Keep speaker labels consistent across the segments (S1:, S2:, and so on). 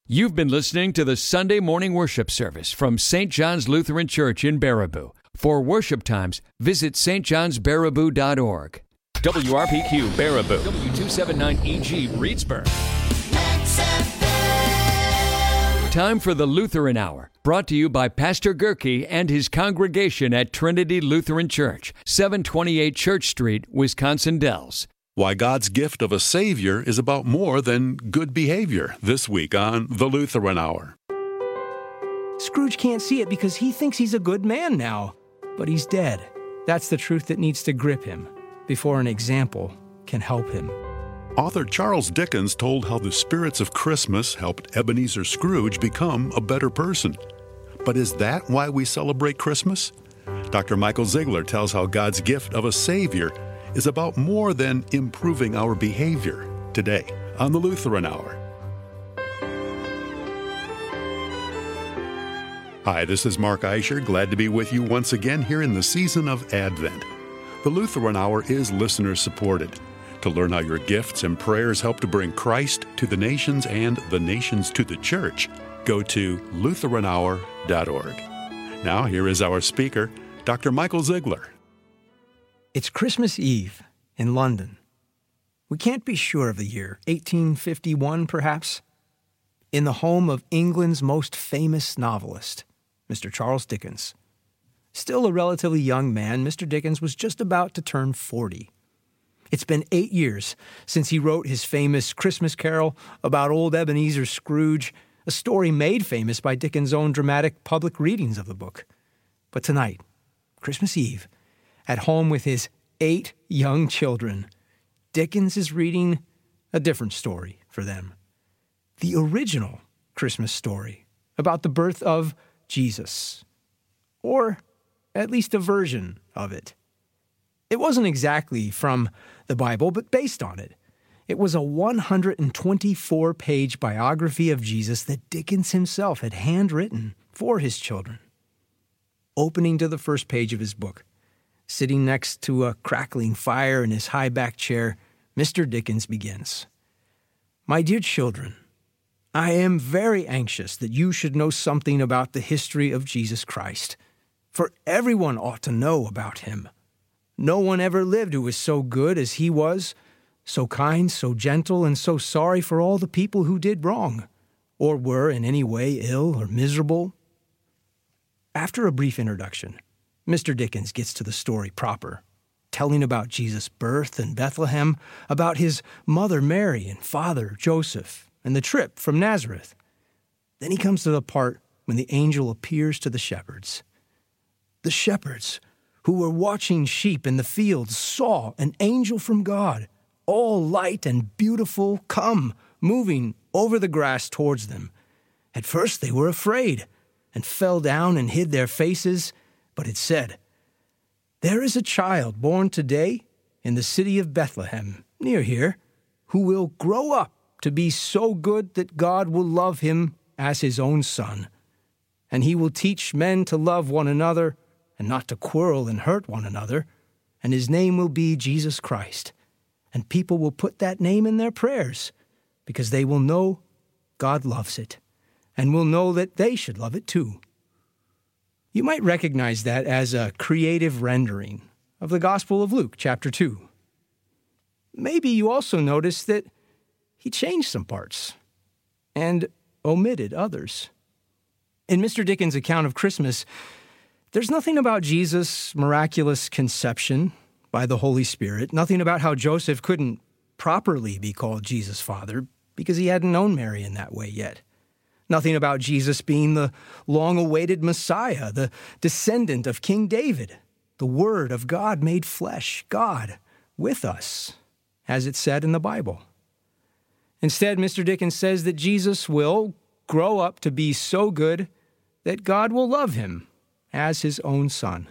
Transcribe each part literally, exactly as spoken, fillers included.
S1: You've been listening to the Sunday morning worship service from Saint John's Lutheran Church in Baraboo. For worship times, visit s t johns baraboo dot org. W R P Q Baraboo, W two seventy-nine E G Reedsburg. Time for the Lutheran Hour, brought to you by Pastor Gerke and his congregation at Trinity Lutheran Church, seven twenty-eight Church Street, Wisconsin Dells.
S2: Why God's gift of a Savior is about more than good behavior, this week on the Lutheran Hour.
S3: Scrooge can't see it because he thinks he's a good man now, but he's dead. That's the truth that needs to grip him before an example can help him.
S2: Author Charles Dickens told how the spirits of Christmas helped Ebenezer Scrooge become a better person. But is that why we celebrate Christmas? Doctor Michael Ziegler tells how God's gift of a Savior is about more than improving our behavior today on the Lutheran Hour. Hi, this is Mark Eicher, glad to be with you once again here in the season of Advent. The Lutheran Hour is listener-supported. To learn how your gifts and prayers help to bring Christ to the nations and the nations to the church, go to lutheran hour dot org. Now, here is our speaker, Doctor Michael Ziegler.
S3: It's Christmas Eve in London. We can't be sure of the year, eighteen fifty-one perhaps, in the home of England's most famous novelist, Mister Charles Dickens. Still a relatively young man, Mister Dickens was just about to turn forty. It's been eight years since he wrote his famous Christmas Carol about old Ebenezer Scrooge, a story made famous by Dickens' own dramatic public readings of the book. But tonight, Christmas Eve, at home with his eight young children, Dickens is reading a different story for them. The original Christmas story about the birth of Jesus, or at least a version of it. It wasn't exactly from the Bible, but based on it. It was a one hundred twenty-four page biography of Jesus that Dickens himself had handwritten for his children. Opening to the first page of his book, sitting next to a crackling fire in his high-back chair, Mister Dickens begins. My dear children, I am very anxious that you should know something about the history of Jesus Christ, for everyone ought to know about him. No one ever lived who was so good as he was, so kind, so gentle, and so sorry for all the people who did wrong, or were in any way ill or miserable. After a brief introduction, Mister Dickens gets to the story proper, telling about Jesus' birth in Bethlehem, about his mother Mary and father Joseph, and the trip from Nazareth. Then he comes to the part when the angel appears to the shepherds. The shepherds, who were watching sheep in the fields, saw an angel from God, all light and beautiful, come, moving over the grass towards them. At first they were afraid, and fell down and hid their faces. But it said, there is a child born today in the city of Bethlehem, near here, who will grow up to be so good that God will love him as his own son. And he will teach men to love one another and not to quarrel and hurt one another. And his name will be Jesus Christ. And people will put that name in their prayers because they will know God loves it and will know that they should love it too. You might recognize that as a creative rendering of the Gospel of Luke, chapter two. Maybe you also notice that he changed some parts and omitted others. In Mister Dickens' account of Christmas, there's nothing about Jesus' miraculous conception by the Holy Spirit, nothing about how Joseph couldn't properly be called Jesus' father because he hadn't known Mary in that way yet. Nothing about Jesus being the long-awaited Messiah, the descendant of King David, the Word of God made flesh, God with us, as it's said in the Bible. Instead, Mister Dickens says that Jesus will grow up to be so good that God will love him as his own son.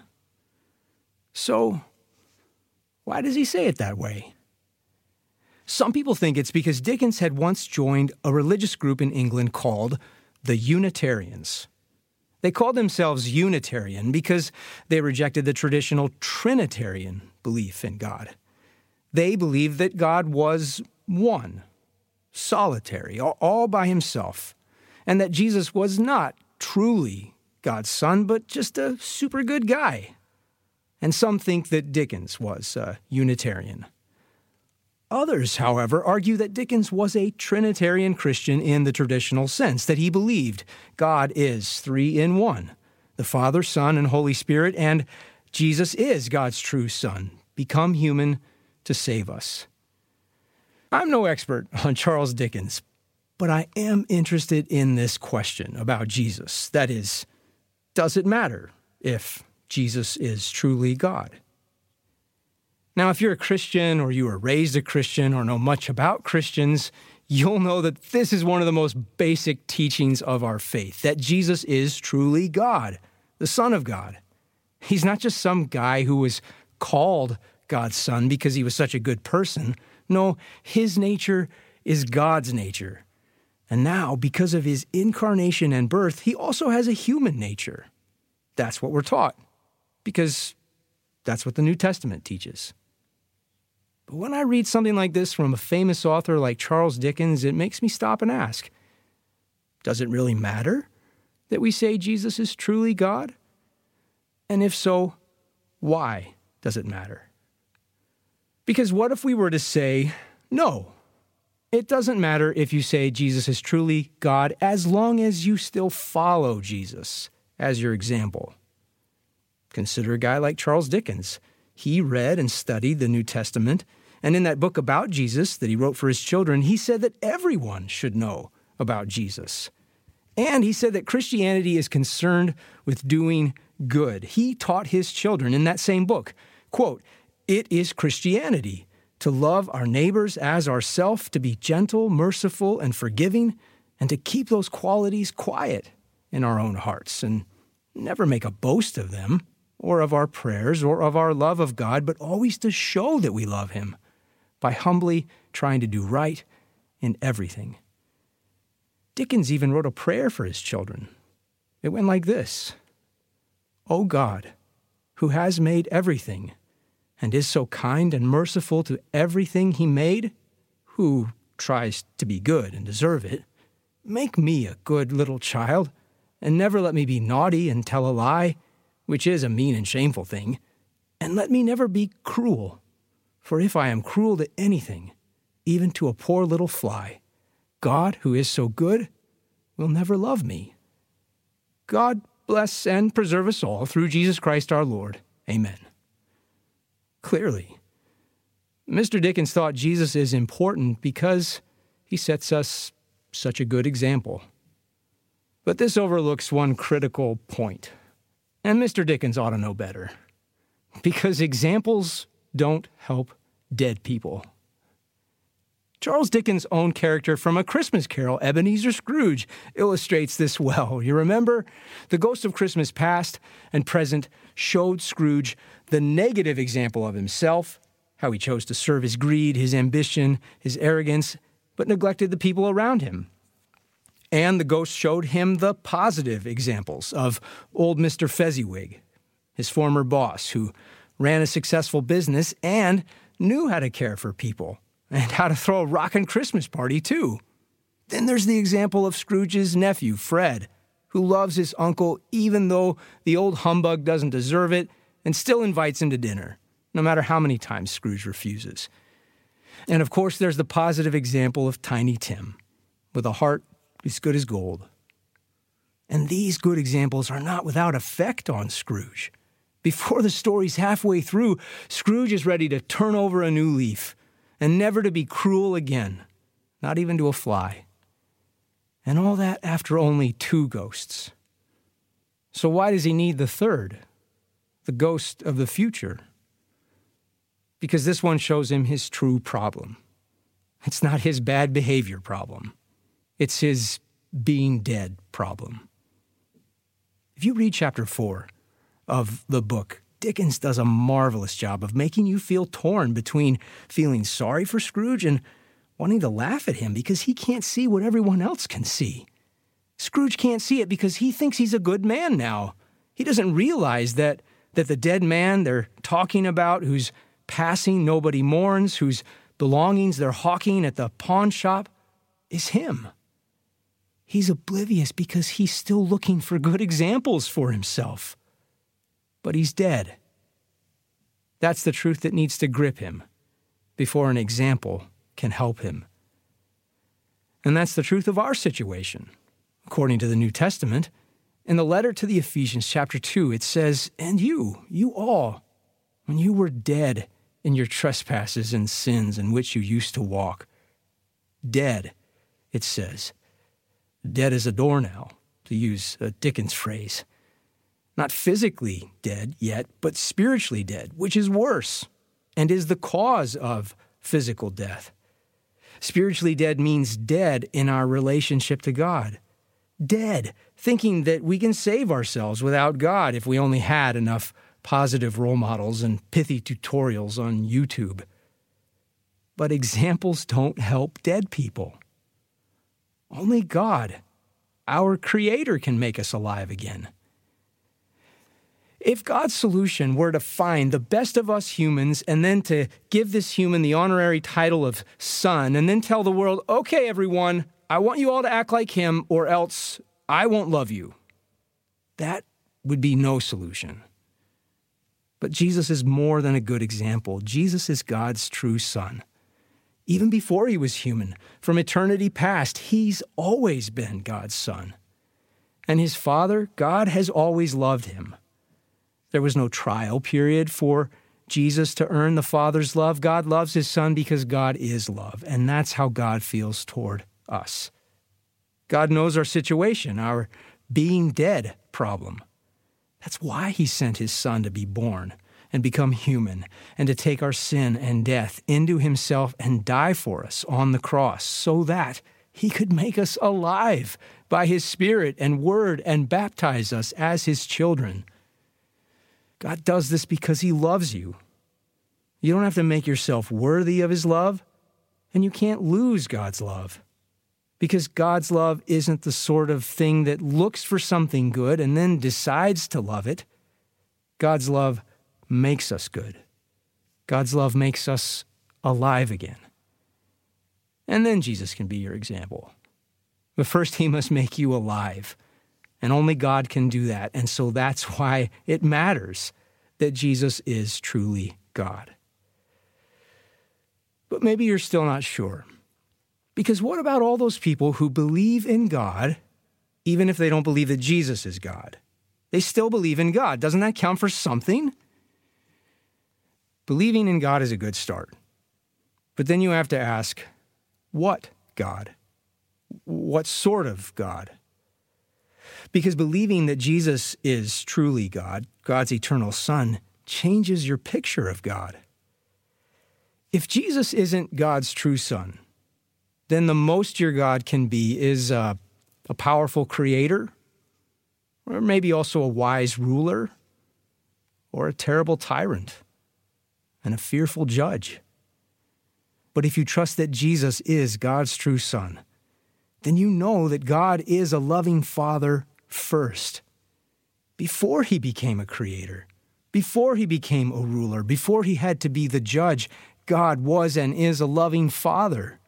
S3: So, why does he say it that way? Some people think it's because Dickens had once joined a religious group in England called the Unitarians. They called themselves Unitarian because they rejected the traditional Trinitarian belief in God. They believed that God was one, solitary, all by himself, and that Jesus was not truly God's son, but just a super good guy. And some think that Dickens was a Unitarian. Others, however, argue that Dickens was a Trinitarian Christian in the traditional sense, that he believed God is three in one, the Father, Son, and Holy Spirit, and Jesus is God's true Son, become human to save us. I'm no expert on Charles Dickens, but I am interested in this question about Jesus. That is, does it matter if Jesus is truly God? Now, if you're a Christian or you were raised a Christian or know much about Christians, you'll know that this is one of the most basic teachings of our faith, that Jesus is truly God, the Son of God. He's not just some guy who was called God's Son because he was such a good person. No, his nature is God's nature. And now, because of his incarnation and birth, he also has a human nature. That's what we're taught, because that's what the New Testament teaches. But when I read something like this from a famous author like Charles Dickens, it makes me stop and ask, does it really matter that we say Jesus is truly God? And if so, why does it matter? Because what if we were to say, no, it doesn't matter if you say Jesus is truly God as long as you still follow Jesus as your example. Consider a guy like Charles Dickens. He read and studied the New Testament, and in that book about Jesus that he wrote for his children, he said that everyone should know about Jesus. And he said that Christianity is concerned with doing good. He taught his children in that same book, quote, "It is Christianity to love our neighbors as ourself, to be gentle, merciful, and forgiving, and to keep those qualities quiet in our own hearts, and never make a boast of them, or of our prayers, or of our love of God, but always to show that we love him by humbly trying to do right in everything." Dickens even wrote a prayer for his children. It went like this: "O God, who has made everything, and is so kind and merciful to everything he made, who tries to be good and deserve it, make me a good little child, and never let me be naughty and tell a lie, which is a mean and shameful thing, and let me never be cruel. For if I am cruel to anything, even to a poor little fly, God, who is so good, will never love me. God bless and preserve us all through Jesus Christ our Lord. Amen." Clearly, Mister Dickens thought Jesus is important because he sets us such a good example. But this overlooks one critical point, and Mister Dickens ought to know better, because examples don't help dead people. Charles Dickens' own character from A Christmas Carol, Ebenezer Scrooge, illustrates this well. You remember? The ghost of Christmas past and present showed Scrooge the negative example of himself, how he chose to serve his greed, his ambition, his arrogance, but neglected the people around him. And the ghost showed him the positive examples of old Mister Fezziwig, his former boss, who ran a successful business and knew how to care for people and how to throw a rockin' Christmas party, too. Then there's the example of Scrooge's nephew, Fred, who loves his uncle even though the old humbug doesn't deserve it and still invites him to dinner, no matter how many times Scrooge refuses. And of course, there's the positive example of Tiny Tim, with a heart as good as gold. And these good examples are not without effect on Scrooge. Before the story's halfway through, Scrooge is ready to turn over a new leaf and never to be cruel again, not even to a fly. And all that after only two ghosts. So why does he need the third, the ghost of the future? Because this one shows him his true problem. It's not his bad behavior problem. It's his being dead problem. If you read chapter four of the book, Dickens does a marvelous job of making you feel torn between feeling sorry for Scrooge and wanting to laugh at him because he can't see what everyone else can see. Scrooge can't see it because he thinks he's a good man now. He doesn't realize that, that the dead man they're talking about, whose passing nobody mourns, whose belongings they're hawking at the pawn shop, is him. He's oblivious because he's still looking for good examples for himself. But he's dead. That's the truth that needs to grip him before an example can help him. And that's the truth of our situation. According to the New Testament, in the letter to the Ephesians chapter two, it says, "And you, you all, when you were dead in your trespasses and sins in which you used to walk." Dead, it says. Dead as a doornail, to use a Dickens phrase. Not physically dead yet, but spiritually dead, which is worse and is the cause of physical death. Spiritually dead means dead in our relationship to God. Dead, thinking that we can save ourselves without God if we only had enough positive role models and pithy tutorials on YouTube. But examples don't help dead people. Only God, our Creator, can make us alive again. If God's solution were to find the best of us humans and then to give this human the honorary title of son and then tell the world, "Okay, everyone, I want you all to act like him or else I won't love you," that would be no solution. But Jesus is more than a good example. Jesus is God's true son. Even before he was human, from eternity past, he's always been God's son. And his Father, God, has always loved him. There was no trial period for Jesus to earn the Father's love. God loves his Son because God is love, and that's how God feels toward us. God knows our situation, our being dead problem. That's why he sent his Son to be born and become human and to take our sin and death into himself and die for us on the cross so that he could make us alive by his Spirit and Word and baptize us as his children. God does this because he loves you. You don't have to make yourself worthy of his love, and you can't lose God's love. Because God's love isn't the sort of thing that looks for something good and then decides to love it. God's love makes us good. God's love makes us alive again. And then Jesus can be your example. But first he must make you alive. And only God can do that. And so that's why it matters that Jesus is truly God. But maybe you're still not sure. Because what about all those people who believe in God, even if they don't believe that Jesus is God? They still believe in God. Doesn't that count for something? Believing in God is a good start. But then you have to ask, what God? What sort of God? Because believing that Jesus is truly God, God's eternal Son, changes your picture of God. If Jesus isn't God's true Son, then the most your God can be is a, a powerful creator, or maybe also a wise ruler, or a terrible tyrant, and a fearful judge. But if you trust that Jesus is God's true Son, then you know that God is a loving Father first. Before he became a creator, before he became a ruler, before he had to be the judge, God was and is a loving Father.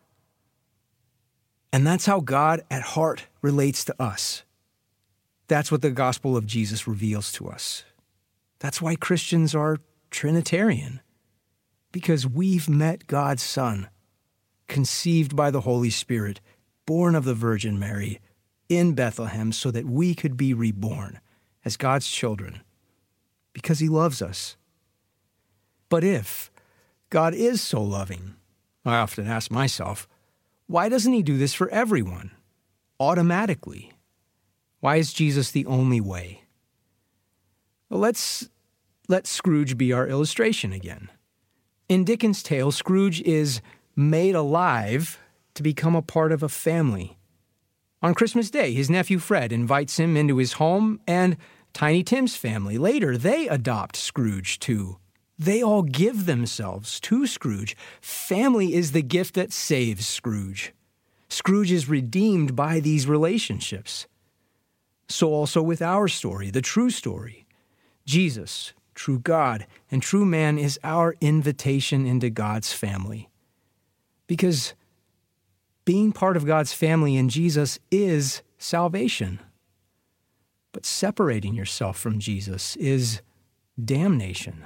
S3: And that's how God at heart relates to us. That's what the gospel of Jesus reveals to us. That's why Christians are Trinitarian. Because we've met God's Son, conceived by the Holy Spirit, born of the Virgin Mary, in Bethlehem, so that we could be reborn as God's children, because he loves us. But if God is so loving, I often ask myself, why doesn't he do this for everyone, automatically? Why is Jesus the only way? Well, let's let Scrooge be our illustration again. In Dickens' tale, Scrooge is made alive to become a part of a family. On Christmas Day, his nephew Fred invites him into his home, and Tiny Tim's family, later, they adopt Scrooge too. They all give themselves to Scrooge. Family is the gift that saves Scrooge. Scrooge is redeemed by these relationships. So also with our story, the true story. Jesus, true God and true man, is our invitation into God's family. Because being part of God's family in Jesus is salvation. But separating yourself from Jesus is damnation.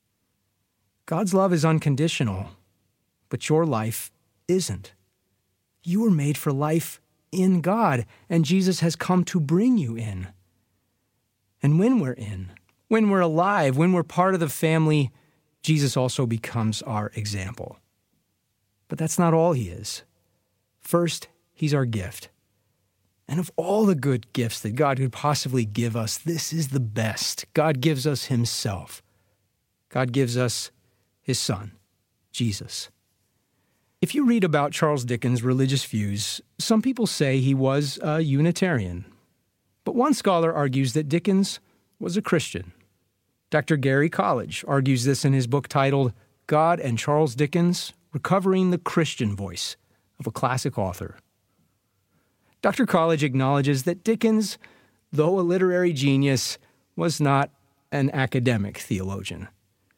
S3: God's love is unconditional, but your life isn't. You were made for life in God, and Jesus has come to bring you in. And when we're in, when we're alive, when we're part of the family, Jesus also becomes our example. But that's not all he is. First, he's our gift. And of all the good gifts that God could possibly give us, this is the best. God gives us himself. God gives us his son, Jesus. If you read about Charles Dickens' religious views, some people say he was a Unitarian. But one scholar argues that Dickens was a Christian. Doctor Gary College argues this in his book titled God and Charles Dickens, Recovering the Christian Voice of a Classic Author. Doctor College acknowledges that Dickens, though a literary genius, was not an academic theologian.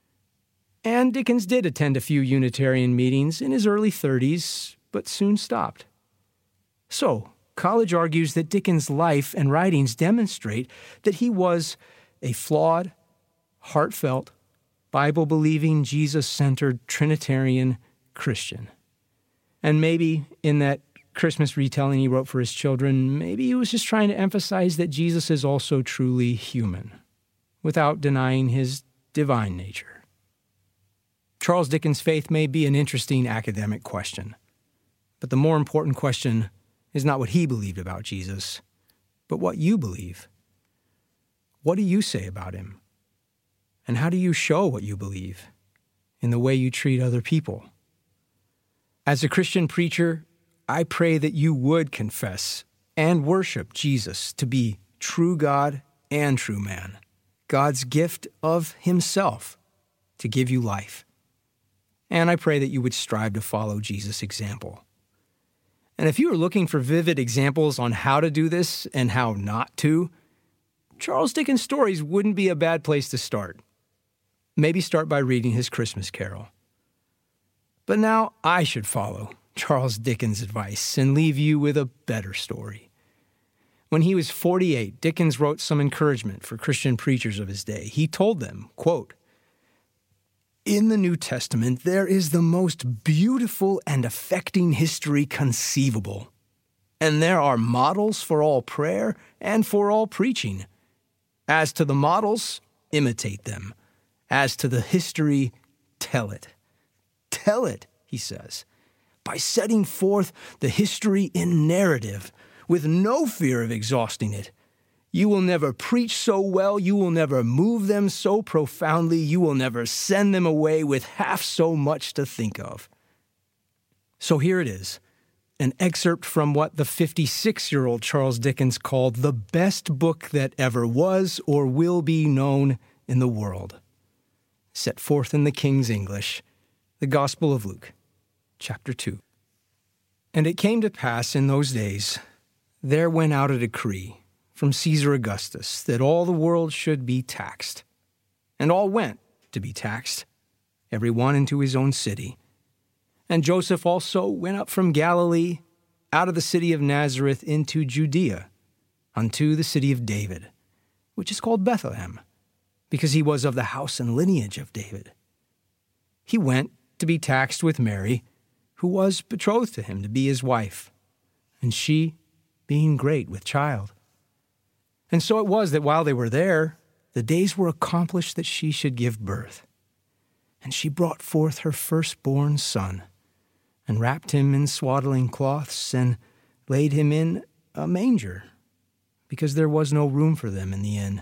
S3: And Dickens did attend a few Unitarian meetings in his early thirties, but soon stopped. So, College argues that Dickens' life and writings demonstrate that he was a flawed, heartfelt, Bible-believing, Jesus-centered Trinitarian Christian. And maybe in that Christmas retelling he wrote for his children, maybe he was just trying to emphasize that Jesus is also truly human, without denying his divine nature. Charles Dickens' faith may be an interesting academic question, but the more important question is not what he believed about Jesus, but what you believe. What do you say about him? And how do you show what you believe in the way you treat other people? As a Christian preacher, I pray that you would confess and worship Jesus to be true God and true man, God's gift of himself to give you life. And I pray that you would strive to follow Jesus' example. And if you are looking for vivid examples on how to do this and how not to, Charles Dickens' stories wouldn't be a bad place to start. Maybe start by reading his Christmas Carol. But now I should follow Charles Dickens' advice and leave you with a better story. When he was forty-eight, Dickens wrote some encouragement for Christian preachers of his day. He told them, quote, "In the New Testament, there is the most beautiful and affecting history conceivable. And there are models for all prayer and for all preaching. As to the models, imitate them. As to the history, tell it. Tell it," he says, "by setting forth the history in narrative, with no fear of exhausting it. You will never preach so well, you will never move them so profoundly, you will never send them away with half so much to think of." So here it is, an excerpt from what the fifty-six-year-old Charles Dickens called the best book that ever was or will be known in the world. Set forth in the King's English, the Gospel of Luke, chapter two. "And it came to pass in those days, there went out a decree from Caesar Augustus that all the world should be taxed. And all went to be taxed, every one into his own city. And Joseph also went up from Galilee, out of the city of Nazareth into Judea, unto the city of David, which is called Bethlehem, because he was of the house and lineage of David. He went to be taxed with Mary, who was betrothed to him to be his wife, and she being great with child. And so it was that while they were there, the days were accomplished that she should give birth. And she brought forth her firstborn son, and wrapped him in swaddling cloths, and laid him in a manger, because there was no room for them in the inn.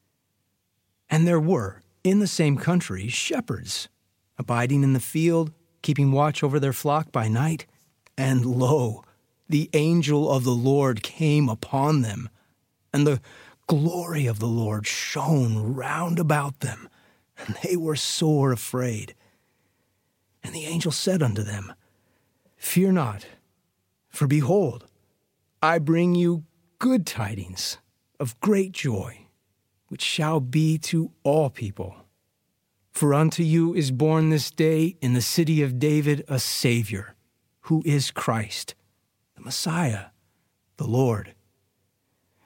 S3: And there were, in the same country, shepherds, abiding in the field, keeping watch over their flock by night. And lo, the angel of the Lord came upon them, and the glory of the Lord shone round about them, and they were sore afraid. And the angel said unto them, Fear not, for behold, I bring you good tidings of great joy, which shall be to all people. For unto you is born this day in the city of David a Savior, who is Christ, the Messiah, the Lord.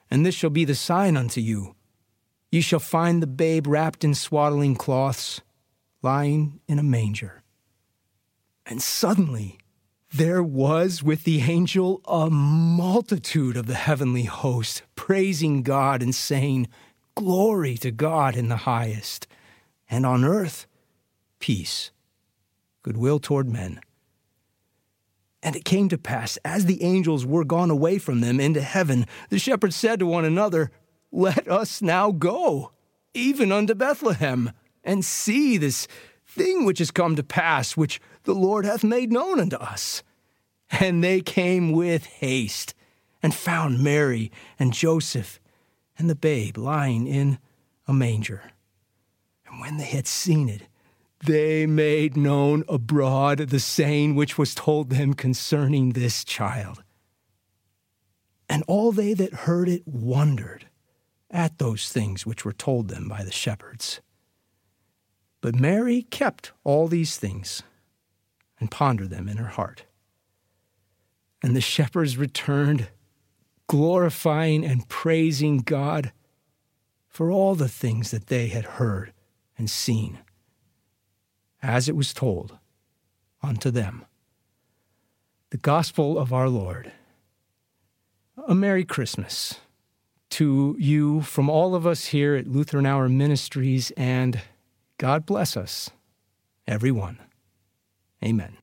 S3: and this shall be the sign unto you. Ye shall find the babe wrapped in swaddling cloths, lying in a manger. And suddenly there was with the angel a multitude of the heavenly host, praising God and saying, Glory to God in the highest, and on earth peace, goodwill toward men. And it came to pass, as the angels were gone away from them into heaven, the shepherds said to one another, Let us now go, even unto Bethlehem, and see this thing which is come to pass, which the Lord hath made known unto us. And they came with haste, and found Mary and Joseph, and the babe lying in a manger. And when they had seen it, they made known abroad the saying which was told them concerning this child. And all they that heard it wondered at those things which were told them by the shepherds. But Mary kept all these things and pondered them in her heart. And the shepherds returned, glorifying and praising God for all the things that they had heard and seen, as it was told unto them. The gospel of our Lord. A Merry Christmas to you from all of us here at Lutheran Hour Ministries, and God bless us, everyone. Amen.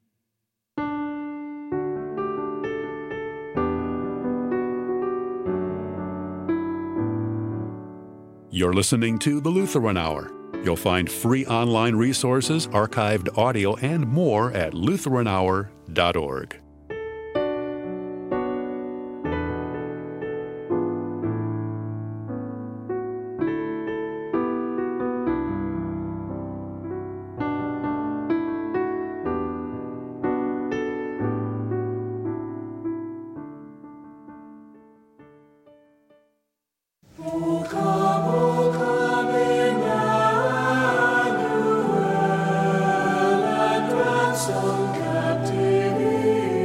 S2: You're listening to the Lutheran Hour. You'll find free online resources, archived audio, and more at lutheran hour dot org.
S4: Some captivity.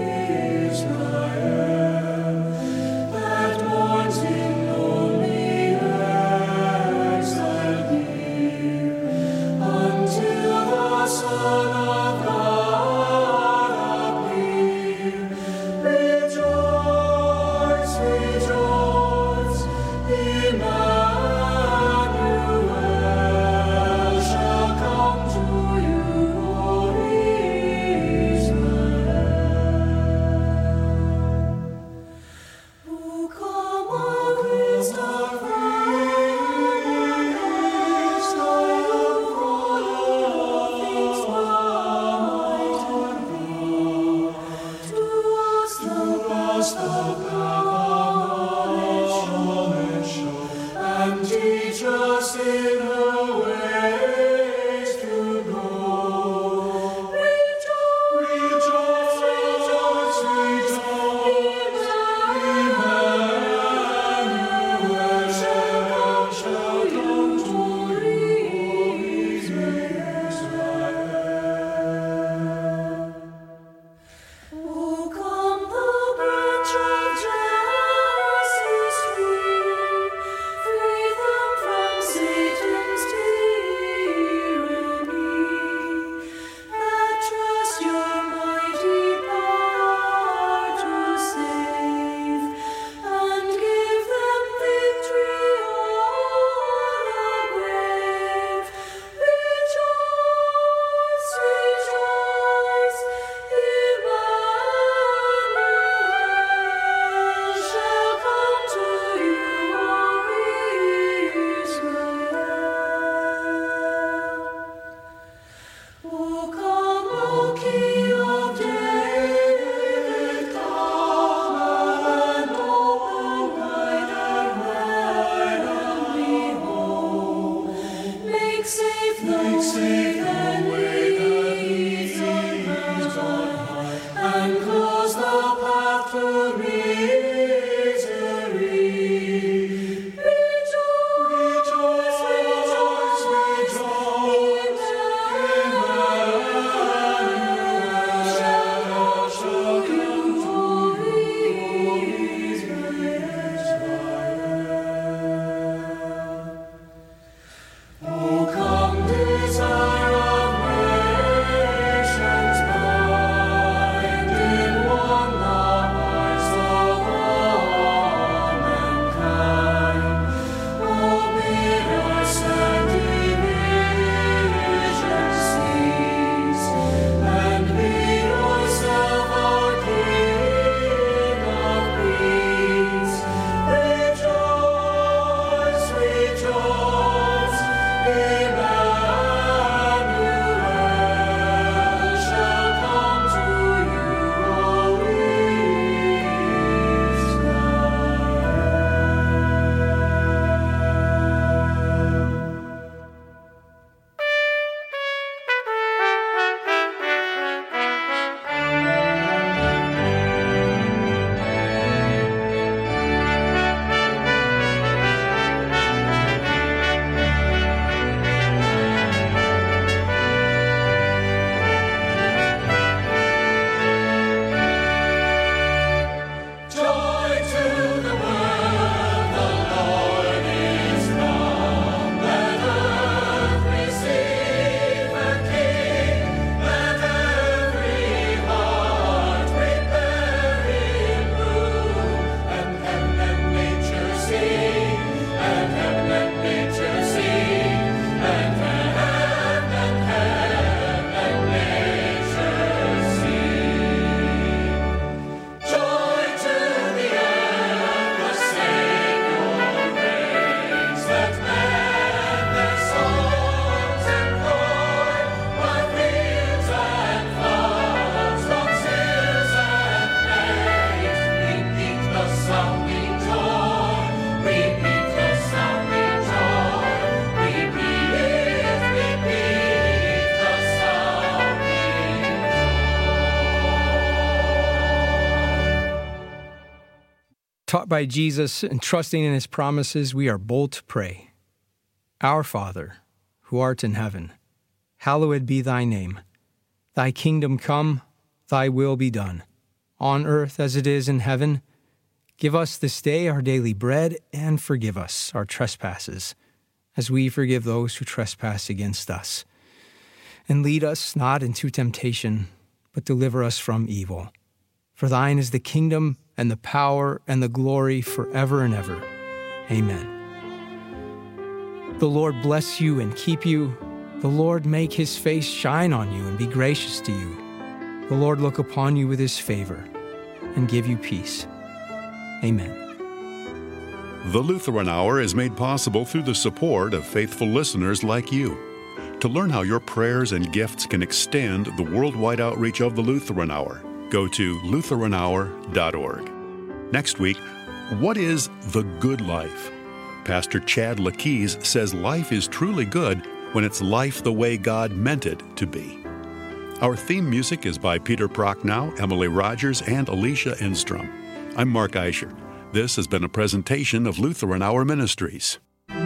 S3: Taught by Jesus and trusting in his promises, we are bold to pray. Our Father, who art in heaven, hallowed be thy name. Thy kingdom come, thy will be done, on earth as it is in heaven. Give us this day our daily bread, and forgive us our trespasses, as we forgive those who trespass against us. And lead us not into temptation, but deliver us from evil. For thine is the kingdom, and the power, and the glory forever and ever. Amen. The Lord bless you and keep you. The Lord make his face shine on you and be gracious to you. The Lord look upon you with his favor and give you peace. Amen.
S2: The Lutheran Hour is made possible through the support of faithful listeners like you. To learn how your prayers and gifts can extend the worldwide outreach of the Lutheran Hour, go to lutheran hour dot org. Next week, what is the good life? Pastor Chad Lakees says life is truly good when it's life the way God meant it to be. Our theme music is by Peter Prochnow, Emily Rogers, and Alicia Enstrom. I'm Mark Eicher. This has been a presentation of Lutheran Hour Ministries.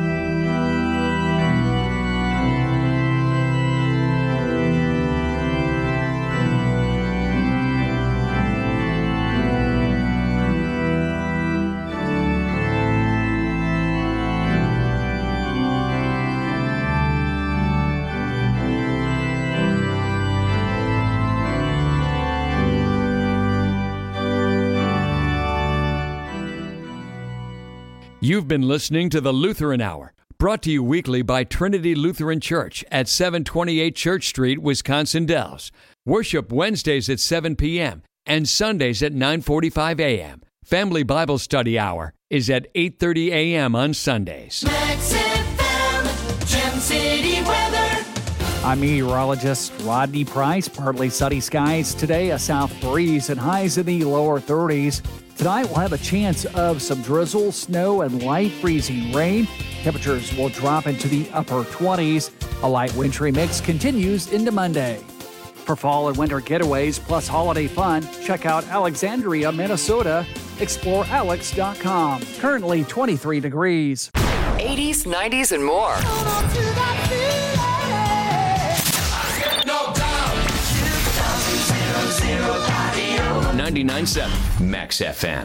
S1: You've been listening to the Lutheran Hour, brought to you weekly by Trinity Lutheran Church at seven twenty-eight Church Street, Wisconsin Dells. Worship Wednesdays at seven p.m. and Sundays at nine forty-five a.m. Family Bible Study Hour is at eight thirty a.m. on Sundays.
S4: Max F M, Gem City weather.
S5: I'm meteorologist Rodney Price. Partly sunny skies today, a south breeze and highs in the lower thirties. Tonight we'll have a chance of some drizzle, snow, and light freezing rain. Temperatures will drop into the upper twenties. A light wintry mix continues into Monday. For fall and winter getaways plus holiday fun, check out Alexandria, Minnesota. explore alex dot com. Currently twenty-three degrees.
S6: eighties, nineties, and more.
S1: ninety-nine point seven Max F M.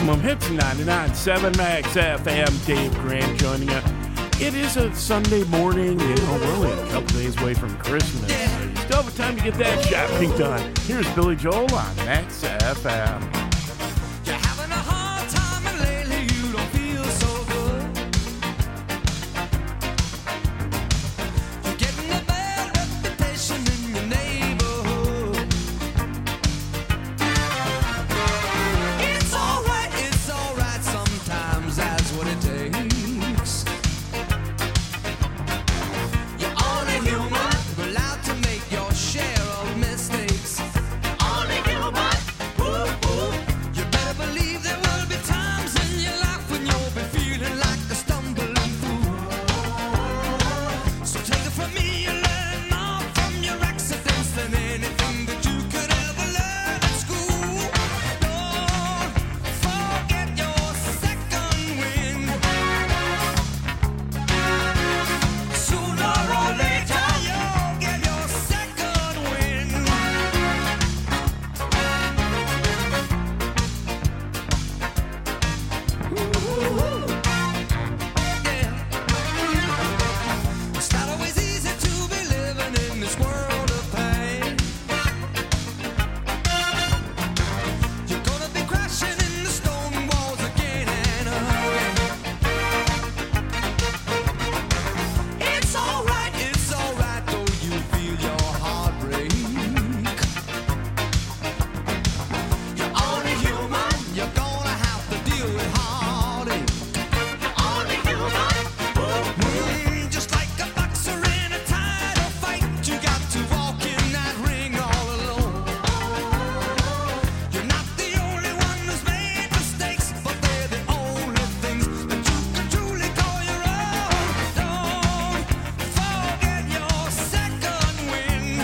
S7: Maximum Hits ninety-nine point seven Max F M. Dave Grant joining you. It is a Sunday morning. You know, we're only a couple days away from Christmas. So you still have time to get that shopping done. Here's Billy Joel on Max F M.
S4: You're having a hard time and lately you don't feel so good. You're getting a bad reputation in your neighborhood. It's alright, it's alright, sometimes that's what it takes. You're only human, you're allowed to make your share of mistakes. Only human, woo woo. You better believe there will be times in your life when you'll be feeling like a stumbling fool. So take it from me, you learn more from your accidents than anything that you could ever learn at school. Don't forget your second wind. Sooner or later you'll get your second wind. It's not always easy to be living in this world of pain. You're gonna be crashing in the stone walls again and again. It's alright, it's alright, though you feel your heart break. You're only human, you're gonna have to deal with heartache. You're only human, mm, just like a boxer in a title fight. You got to walk in that ring all alone. You're not the only one who's made mistakes, but they're the only things that you can truly call your own. Don't forget your second wind.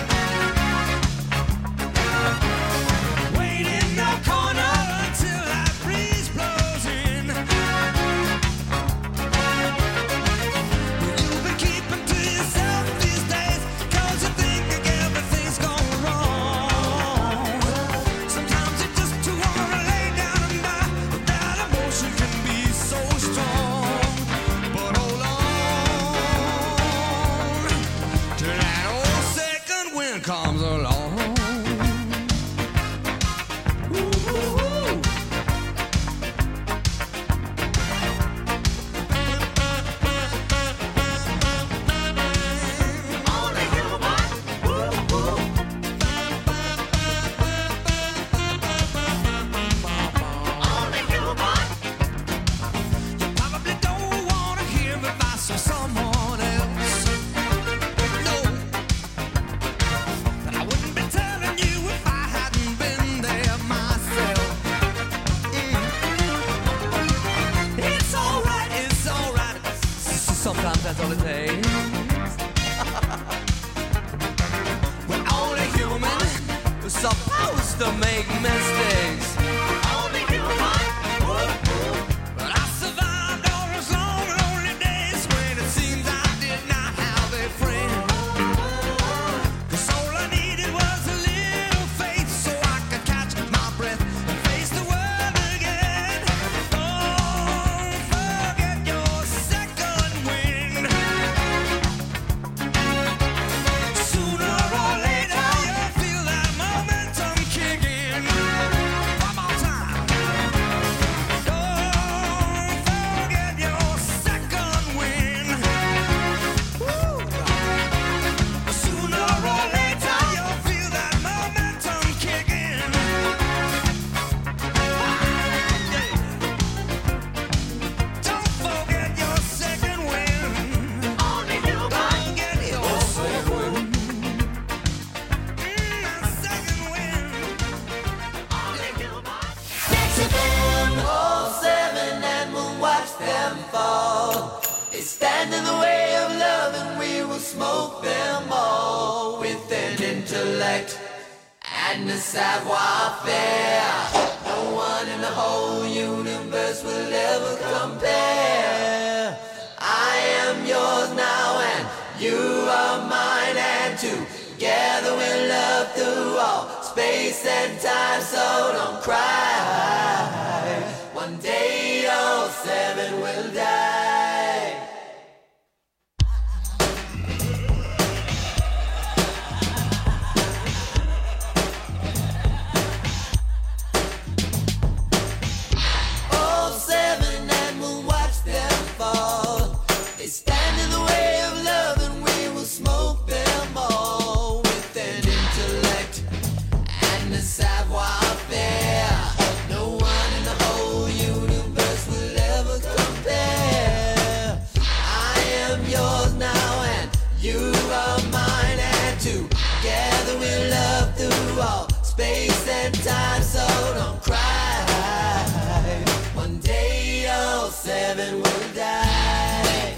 S4: Wait in the corner until that breeze blows in. You've been keeping to yourself these days, 'cause you think everything's gone wrong. Sometimes you just wanna lay down and die, but that emotion can be so strong. But hold on till that old second wind comes along. Woo-hoo-hoo. Only human, woo-hoo. Only human. You probably don't wanna hear advice from someone else. No, but I wouldn't be telling you if I hadn't been there myself. Mm. It's alright, it's alright. Sometimes that's all it takes. We're only human, we're supposed to make mistakes. Only human, but I survived all those long, lonely days when it seems I did not have a friend. 'Cause all I needed was a little faith so I could catch my breath and face the world again. Don't forget your second wind. Sooner or later you'll feel that momentum kick in. One more time. Don't forget your second wind. Woo. Sooner or later you'll feel that momentum kick in. Don't forget your second wind. Only you can get your second wind. Mm, that second wind. Only you Next to them, all seven, and we'll watch them fall. They stand in the way of love, and we will smoke them all with an intellect and a savoir-faire. No one in the whole universe will ever compare. I am yours now, and you are mine, and together we'll love through all space and time. So don't cry. One a savoir-faire. No one in the whole universe will ever compare. I am yours now and you are mine, and together we'll love through all space and time. So don't cry. One day all seven will die.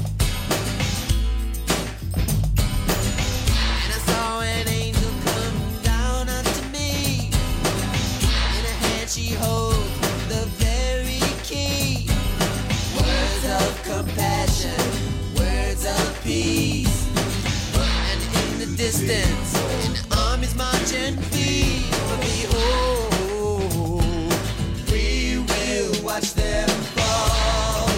S4: And I saw an angel come down unto me. In her hand she holds the very key. Words of compassion, words of peace. And in the distance, an army's marching feet. But behold, we will watch them fall.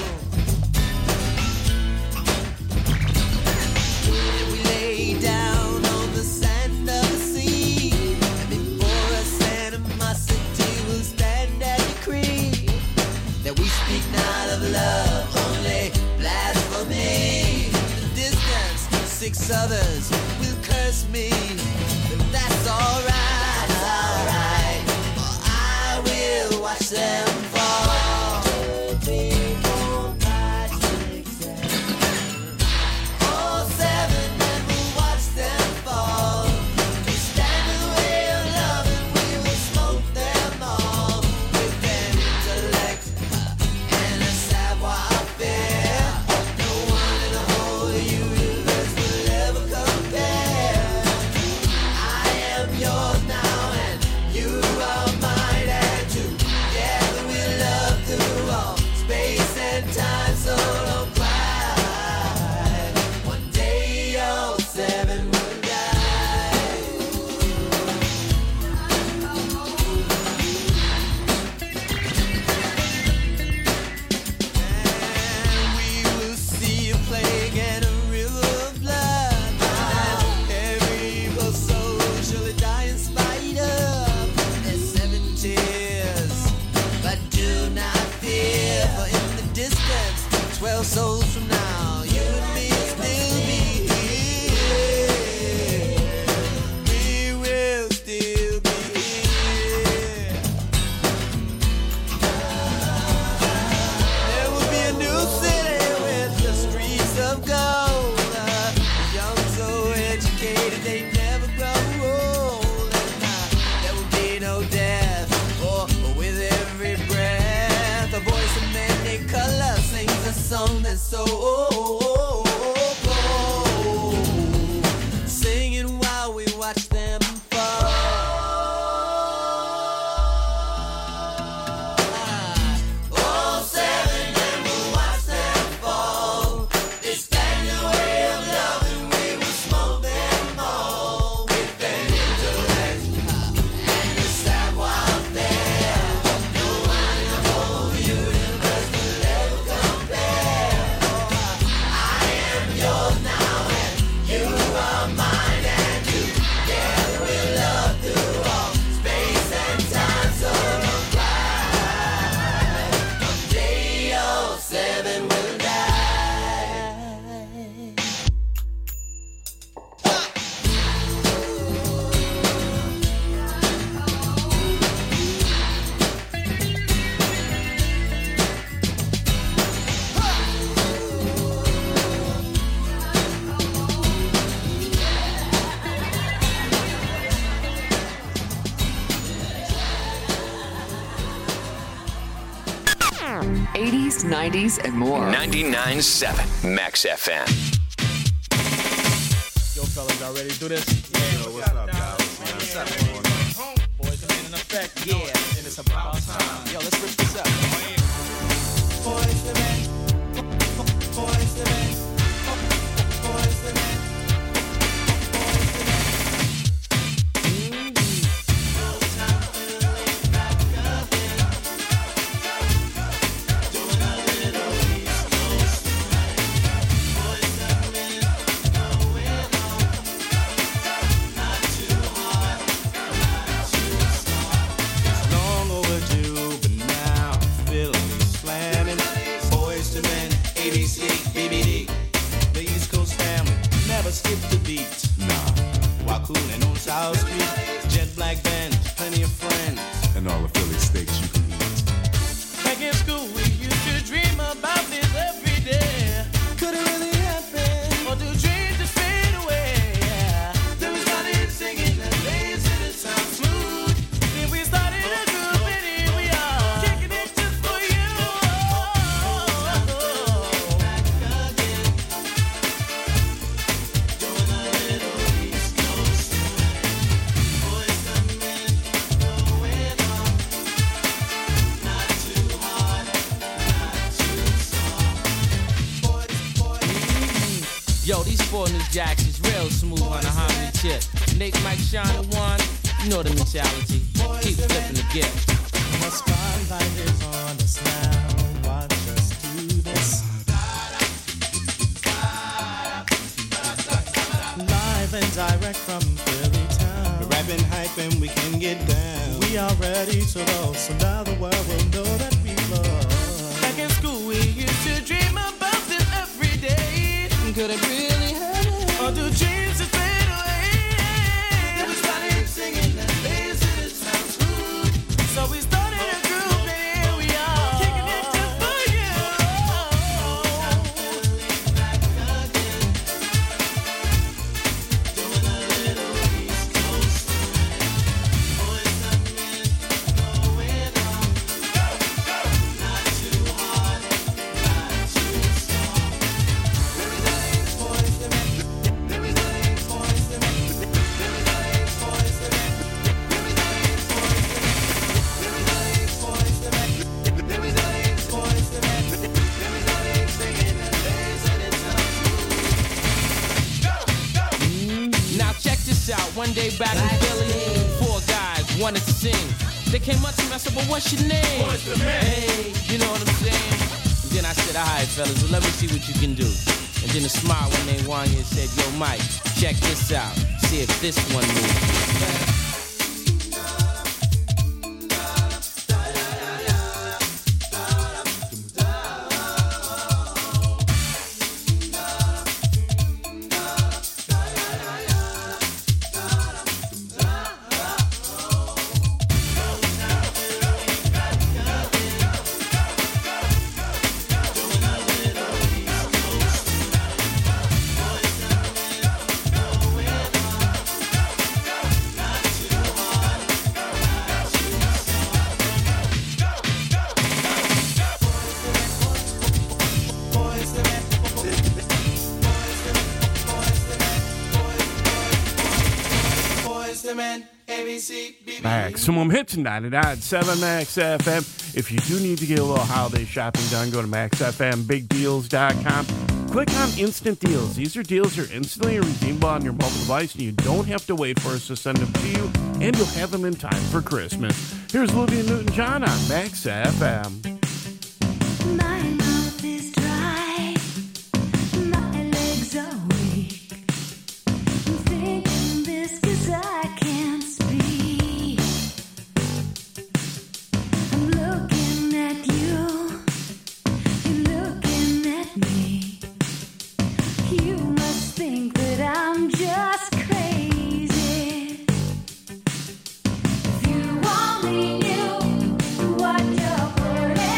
S4: And we lay down on the sand of the sea. And before us animosity will stand and decree that we speak not of love, only blasphemy. In the distance, six others will curse me. But that's alright, alright. For I will watch them fall. Two, three, four, five, six, seven. All seven, and we'll watch them fall. We stand in the way of love and we will smoke them all. With an intellect and a savoir-faire. No one in the whole universe will ever compare. I am yours now and you are mine, and together we'll love through all space and time. So don't cry. One day all seven will die. And we will see a plague and a river of blood. And every evil soul shall die in spite of their seven tears. But do not fear, for in the distance, twelve souls from now, you and me will still be here. We will still be here. There will be a new city with the streets of gold. Uh, young, so educated, they never grow old. And uh, there will be no death, or, or with every breath, a voice of many colors sings a song that's so bold. Singing while we watch them fall. All seven, and we'll watch them fall. They stand in the way of love and we will smoke them all. With an intellect and a savoir-faire. No one in the whole universe will ever compare. I am yours now and you are mine, and together we'll love through all space and time. So don't cry. One day all seven will die.
S6: eighties, nineties, and more.
S1: ninety-nine point seven Max F M.
S8: Yo, fellas, y'all ready to do this? Yeah. Yo, what's up, guys? What's up, man? Boys are in effect. Yeah, and it's about time. Yo, let's rip this up. Boys the men. Boys the men. Boys the men.
S9: Long overdue, but
S8: plenty of friends.
S9: And all the Philly steaks you can eat.
S8: Back in school, we used to dream about this every day. Could it really happen? Or do dreams just fade away? Yeah. Then we started singing and lazy to sound smooth. Then we started a group and here we are, kicking it just for you. Yo, these four new jacks is real smooth on a homie tip. Nick, Mike, Sean, and Juan, you know the mentality. Keep flipping the gift.
S10: The spotlight is on us now. Watch us do this. Live and direct from Philly town.
S8: We're rapping, hyping, we can get down.
S10: We are ready to roll, so now the world will know that we love.
S8: Back in school, we used to dream about this every day. Could it really happen? Or do dreams just fade away? Then we started singing and lazy to sound smooth. So we started a group and here we are, kicking it just for you. Back again, doing a little East Coast swing. Boys and men going on. Go, go. Not too hard, not too soft. Now check this out. One day back in Philly, four guys wanted to sing. They came up to me, I said, "But what's your name?" What's the man? Hey, you know what I'm saying? And then I said, "All right, fellas, well, let me see what you can do." And then a smile one named Wanya said, "Yo, Mike, check this out. See if this one moves."
S7: Maximum hits ninety-nine point seven Max F M. If you do need to get a little holiday shopping done, go to max f m big deals dot com. Click on Instant Deals. These are deals that are instantly redeemable on your mobile device, and you don't have to wait for us to send them to you, and you'll have them in time for Christmas. Here's Olivia Newton-John on Max F M.
S11: My mouth is dry, my legs are weak. I'm thinking this 'cause I can't speak. I'm looking at you, you're looking at me. You must think that I'm just crazy. If you only knew what you're putting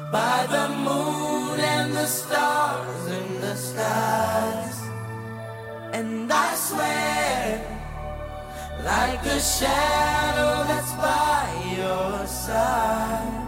S4: by the moon and the stars in the skies. And I swear, like a shadow that's by your side.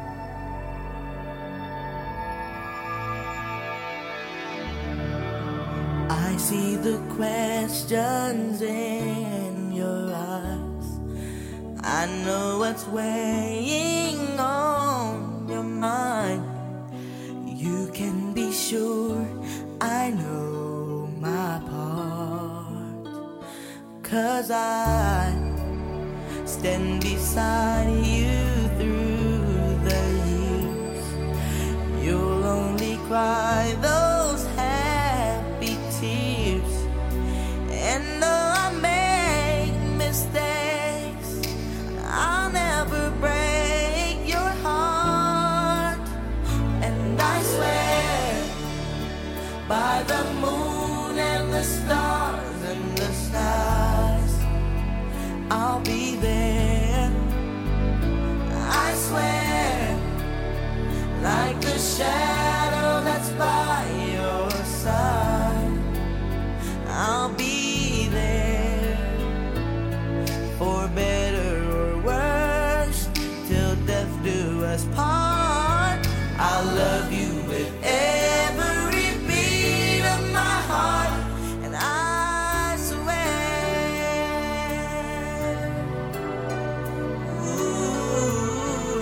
S4: I see the questions in your eyes. I know what's weighing on your mind. You can be sure I know my part, 'cause I stand beside you through the years. You'll only cry those happy tears. And though I make mistakes, I'll never break your heart. And I swear, by the moon and the stars and the stars, I'll be there. I swear, like the shadow that's by your side, I'll be there. For better or worse, till death do us part. I'll love you with every beat of my heart. And I swear, ooh,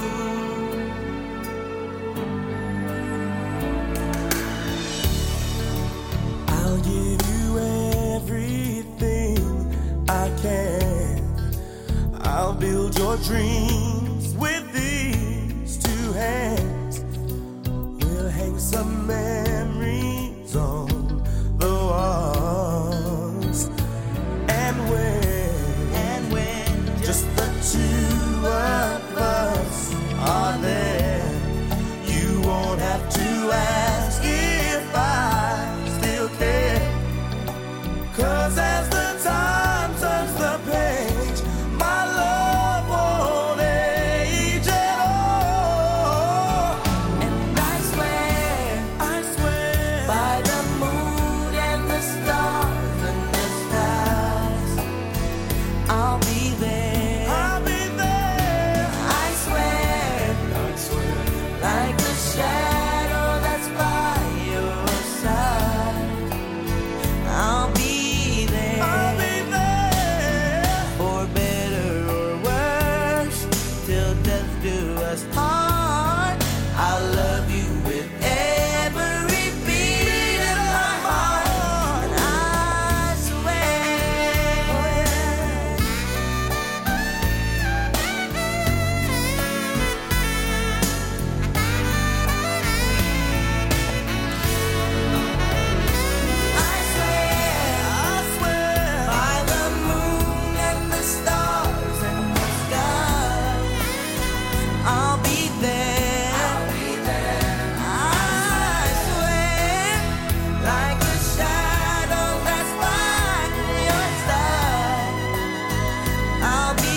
S4: I'll give you everything I can. I'll build your dreams with these two hands. We'll hang some memories on the walls. And when, and when just the two of us are there, you won't have to ask if I still care. 'Cause as the time turns the page, my love won't age at all. And I swear, I swear, by the moon and the stars and the skies, I'll be there. I'll be there. I swear, I swear, like the shadow that's by your side, I'll be there. I'll be there. For better or worse, till death do us part. I'll love you with every beat of my heart. And I swear, I swear, I swear, by the moon and the stars and the skies, I'll be there. I'll be there. I swear, like a shadow that's by your side, I'll be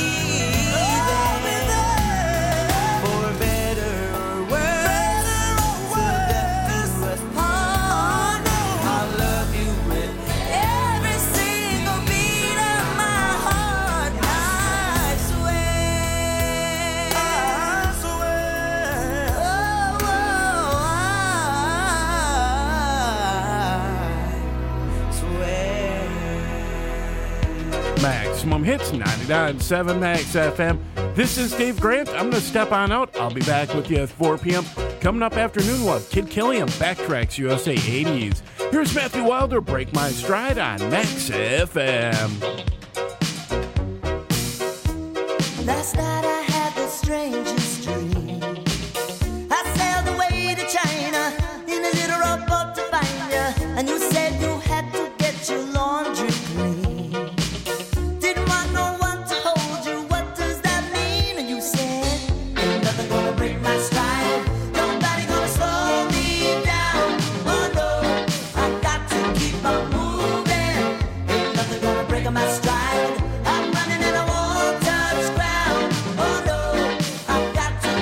S4: there. For better or worse, till death do us part. I'll love you with every single beat of my heart. I swear, I swear, oh, I swear.
S7: Maximum Hits, ninety-nine point seven Max F M. This is Dave Grant. I'm going to step on out. I'll be back with you at four p.m. Coming up afternoon, we'll have Kid Killian, Backtracks U S A eighties. Here's Matthew Wilder, Break My Stride on Max F M.
S4: Last night I had the strangest dream. I sailed away to China in a little rowboat to find you, and you said you had to get your laundry clean. Didn't want no one to hold you. What does that mean? And you said, ain't nothing gonna break my stride. Nobody gonna slow me down. Oh no, I got to keep on moving. Ain't nothing gonna break my stride. I'm running and I won't touch ground. Oh no, I got to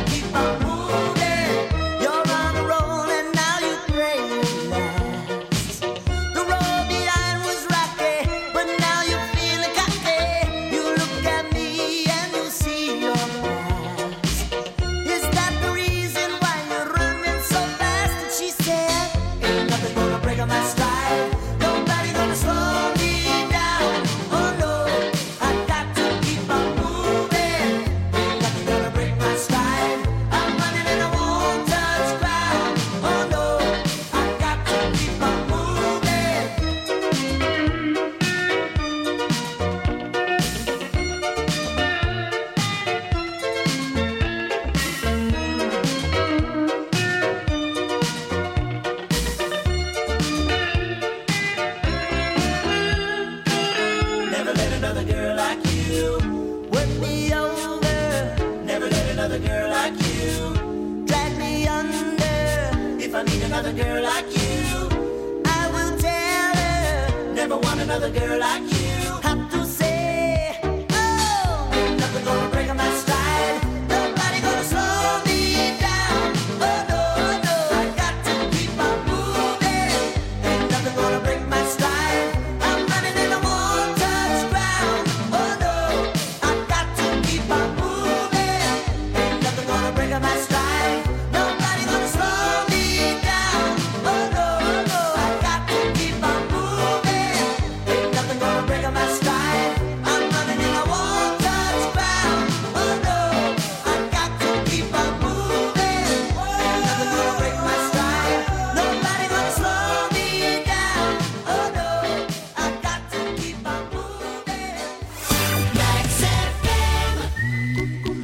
S4: another girl like you. I will tell her, never want another girl like you. Have to say, oh, ain't nothing gonna break my stride. Nobody gonna slow me down. Oh no, no, I got to keep on moving. Ain't nothing gonna break my stride. I'm running in a one-touch ground. Oh no, I got to keep on moving. Ain't nothing gonna break my stride. Nobody gonna slow me down. Oh no, no, I got to keep on moving. Ain't nothing gonna break my stride. I'm running in a one-touch ground. Oh no, I got to keep on moving. Ain't nothing gonna break my stride. Nobody gonna slow me down. Oh no, I got to keep on moving. Max F M.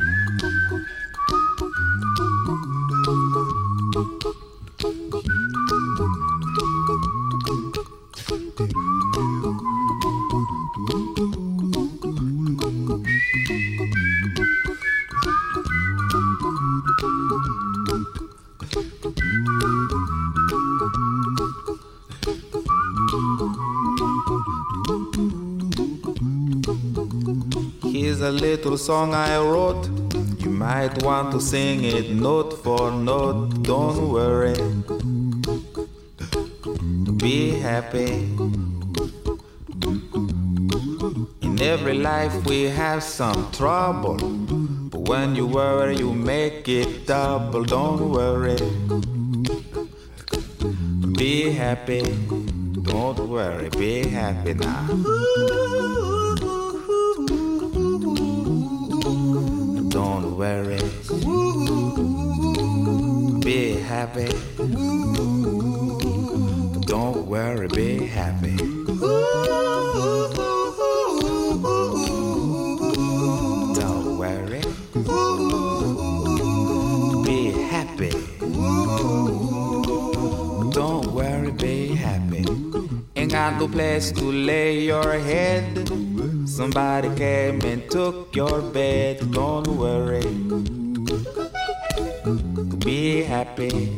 S12: Here's a little song I wrote. You might want to sing it note for note. Don't worry. Be happy. In every life we have some trouble. But when you worry, you make it double. Don't worry. Be happy. Don't worry. Be happy now. Don't worry. Be happy. Don't worry, be happy. Don't worry. Be happy. Don't worry, be happy. Ain't got no place to lay your head. Somebody came and took your bed. Don't worry. Be happy.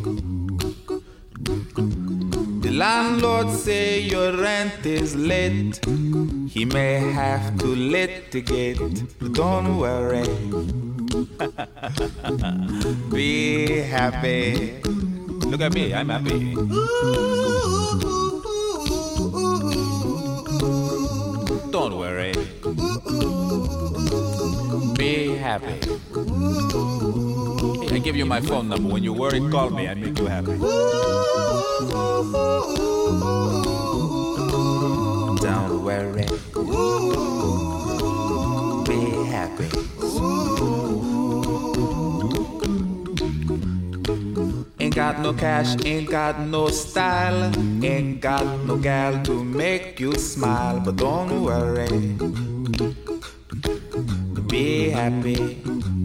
S12: The landlord say your rent is late. He may have to litigate. Don't worry. Be happy. Look at me, I'm happy. Don't worry. Be happy. I give you my phone number. When you worry, call me. I make you happy. Don't worry. Be happy. Ain't got no cash, ain't got no style, ain't got no gal to make you smile. But don't worry. Be happy.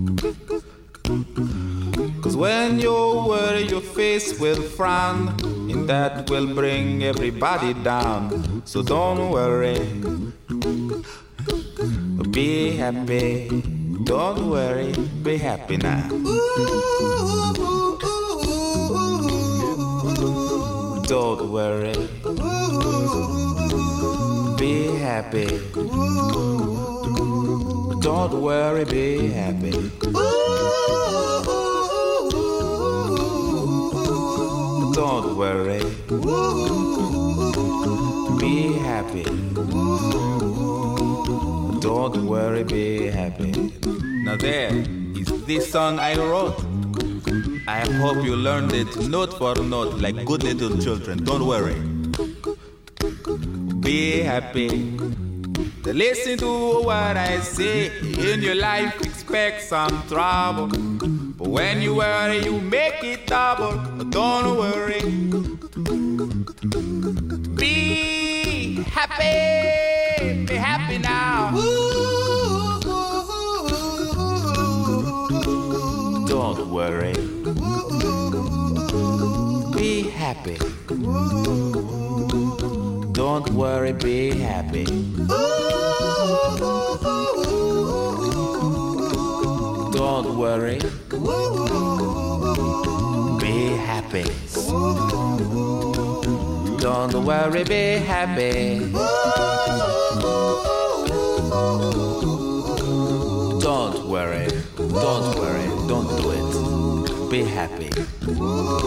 S12: Cause when you worry, your face will frown, and that will bring everybody down. So don't worry. Be happy. Don't worry. Be happy now. Don't worry. Be happy. Don't worry, be happy. Don't worry. Be happy. Don't worry, be happy. Now there is this song I wrote. I hope you learned it note for note like good little children. Don't worry. Be happy. Listen to what I say. In your life, expect some trouble. But when you worry, you make it double. Don't worry. Be happy. Be happy now. Don't worry. Be happy. Don't worry, be happy. Don't worry. Be be happy. Don't worry, be happy. Don't worry, don't worry, don't do it. Be happy.